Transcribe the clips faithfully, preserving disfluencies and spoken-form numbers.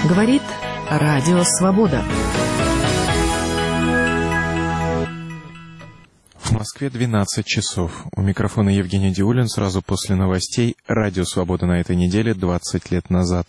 Говорит Радио Свобода. В Москве двенадцать часов. У микрофона Евгений Диулин. Сразу после новостей. Радио Свобода на этой неделе двадцать лет назад.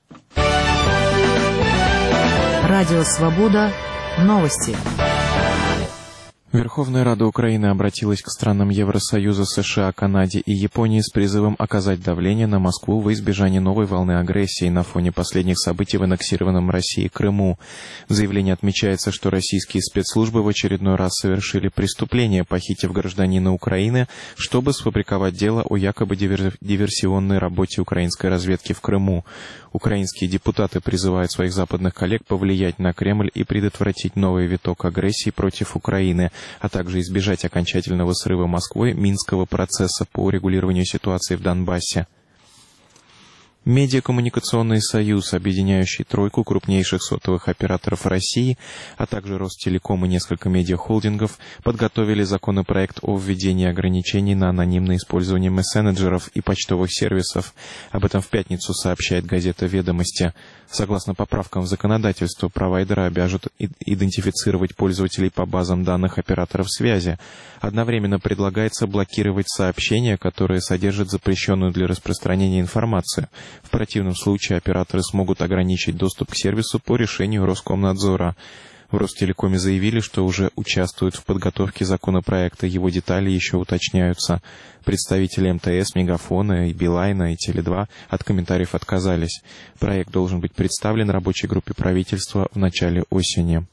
Радио Свобода. Новости. Верховная Рада Украины обратилась к странам Евросоюза, США, Канаде и Японии с призывом оказать давление на Москву во избежание новой волны агрессии на фоне последних событий в аннексированном Россией Крыму. В заявлении отмечается, что российские спецслужбы в очередной раз совершили преступление, похитив гражданина Украины, чтобы сфабриковать дело о якобы диверсионной работе украинской разведки в Крыму. Украинские депутаты призывают своих западных коллег повлиять на Кремль и предотвратить новый виток агрессии против Украины, а также избежать окончательного срыва Москвой Минского процесса по урегулированию ситуации в Донбассе. Медиакоммуникационный союз, объединяющий тройку крупнейших сотовых операторов России, а также Ростелеком и несколько медиахолдингов, подготовили законопроект о введении ограничений на анонимное использование мессенджеров и почтовых сервисов. Об этом в пятницу сообщает газета «Ведомости». Согласно поправкам в законодательство, провайдеры обяжут идентифицировать пользователей по базам данных операторов связи. Одновременно предлагается блокировать сообщения, которые содержат запрещенную для распространения информацию. В противном случае операторы смогут ограничить доступ к сервису по решению Роскомнадзора. В Ростелекоме заявили, что уже участвуют в подготовке законопроекта, его детали еще уточняются. Представители эм тэ эс, Мегафона, и Билайна, и Теле два от комментариев отказались. Проект должен быть представлен рабочей группе правительства в начале осени.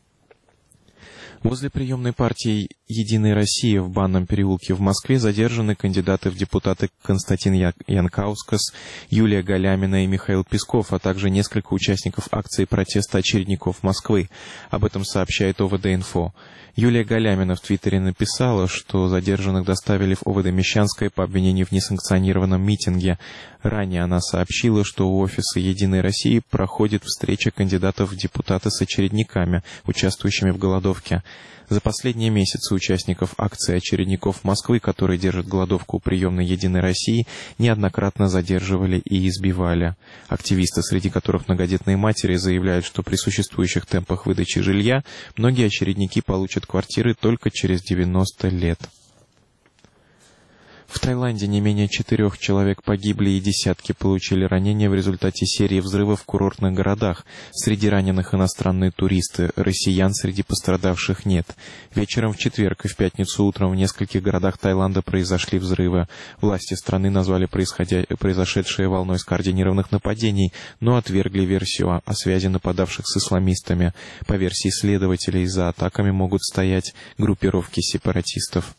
Возле приемной партии «Единая Россия» в Банном переулке в Москве задержаны кандидаты в депутаты Константин Янкаускас, Юлия Галямина и Михаил Песков, а также несколько участников акции протеста очередников Москвы. Об этом сообщает о вэ дэ-инфо. Юлия Галямина в Твиттере написала, что задержанных доставили в о вэ дэ Мещанское по обвинению в несанкционированном митинге. Ранее она сообщила, что у офиса «Единой России» проходит встреча кандидатов в депутаты с очередниками, участвующими в голодовке. За последние месяцы участников акции очередников Москвы, которые держат голодовку у приемной «Единой России», неоднократно задерживали и избивали. Активисты, среди которых многодетные матери, заявляют, что при существующих темпах выдачи жилья многие очередники получат квартиры только через девяносто лет. В Таиланде не менее четырех человек погибли и десятки получили ранения в результате серии взрывов в курортных городах. Среди раненых иностранные туристы, россиян среди пострадавших нет. Вечером в четверг и в пятницу утром в нескольких городах Таиланда произошли взрывы. Власти страны назвали происходя... произошедшее волной скоординированных нападений, но отвергли версию о связи нападавших с исламистами. По версии следователей, за атаками могут стоять группировки сепаратистов.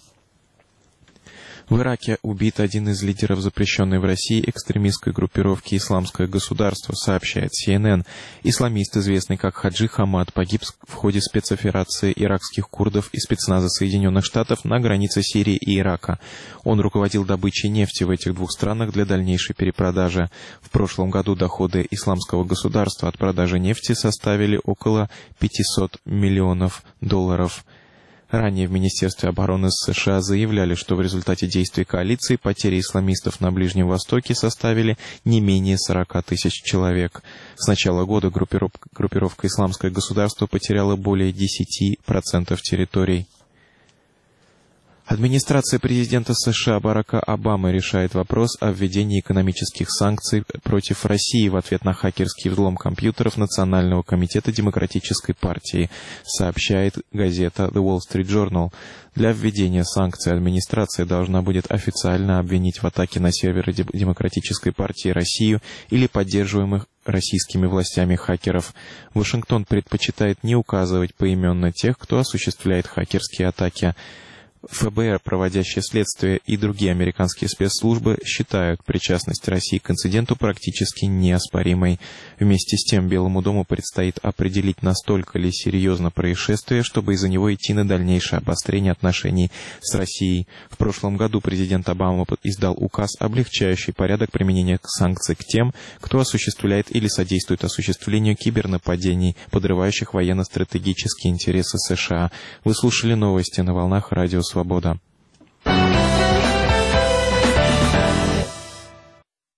В Ираке убит один из лидеров запрещенной в России экстремистской группировки «Исламское государство», сообщает си эн эн. Исламист, известный как Хаджи Хамад, погиб в ходе спецоперации иракских курдов и спецназа Соединенных Штатов на границе Сирии и Ирака. Он руководил добычей нефти в этих двух странах для дальнейшей перепродажи. В прошлом году доходы «Исламского государства» от продажи нефти составили около пятьсот миллионов долларов. Ранее в Министерстве обороны США заявляли, что в результате действий коалиции потери исламистов на Ближнем Востоке составили не менее сорок тысяч человек. С начала года группировка, группировка «Исламское государство» потеряла более десять процентов территорий. Администрация президента США Барака Обамы решает вопрос о введении экономических санкций против России в ответ на хакерский взлом компьютеров Национального комитета Демократической партии, сообщает газета The Wall Street Journal. Для введения санкций администрация должна будет официально обвинить в атаке на серверы Демократической партии Россию или поддерживаемых российскими властями хакеров. Вашингтон предпочитает не указывать поименно тех, кто осуществляет хакерские атаки. эф бэ эр, проводящее следствие, и другие американские спецслужбы считают причастность России к инциденту практически неоспоримой. Вместе с тем Белому дому предстоит определить, настолько ли серьезно происшествие, чтобы из-за него идти на дальнейшее обострение отношений с Россией. В прошлом году президент Обама издал указ, облегчающий порядок применения санкций к тем, кто осуществляет или содействует осуществлению кибернападений, подрывающих военно-стратегические интересы США. Вы слушали новости на волнах Радио Свобода.